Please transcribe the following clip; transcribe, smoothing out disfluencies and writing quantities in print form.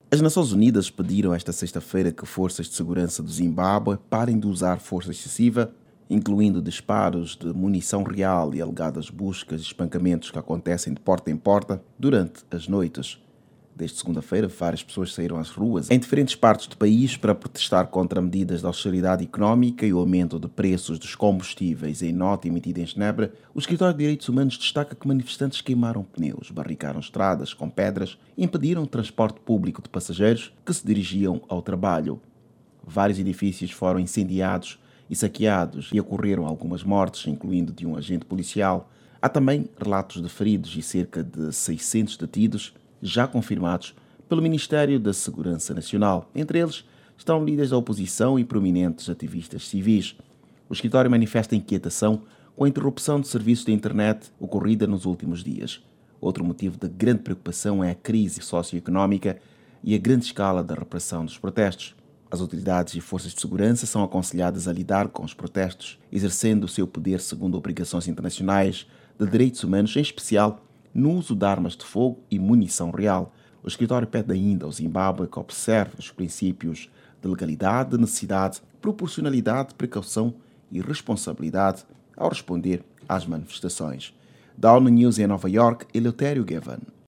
As Nações Unidas pediram esta sexta-feira que forças de segurança do Zimbábue parem de usar força excessiva, incluindo disparos de munição real e alegadas buscas e espancamentos que acontecem de porta em porta durante as noites. Desde segunda-feira, várias pessoas saíram às ruas em diferentes partes do país para protestar contra medidas de austeridade económica e o aumento de preços dos combustíveis. Em nota emitida em Genebra, o Escritório de Direitos Humanos destaca que manifestantes queimaram pneus, barricaram estradas com pedras e impediram o transporte público de passageiros que se dirigiam ao trabalho. Vários edifícios foram incendiados e saqueados e ocorreram algumas mortes, incluindo de um agente policial. Há também relatos de feridos e cerca de 600 detidos já confirmados pelo Ministério da Segurança Nacional. Entre eles estão líderes da oposição e prominentes ativistas civis. O escritório manifesta inquietação com a interrupção de serviços de internet ocorrida nos últimos dias. Outro motivo de grande preocupação é a crise socioeconómica e a grande escala da repressão dos protestos. As autoridades e forças de segurança são aconselhadas a lidar com os protestos, exercendo o seu poder segundo obrigações internacionais de direitos humanos, em especial no uso de armas de fogo e munição real. O escritório pede ainda ao Zimbábue que observe os princípios de legalidade, necessidade, proporcionalidade, precaução e responsabilidade ao responder às manifestações. Da ONU News em Nova York, Eleutério Gavan.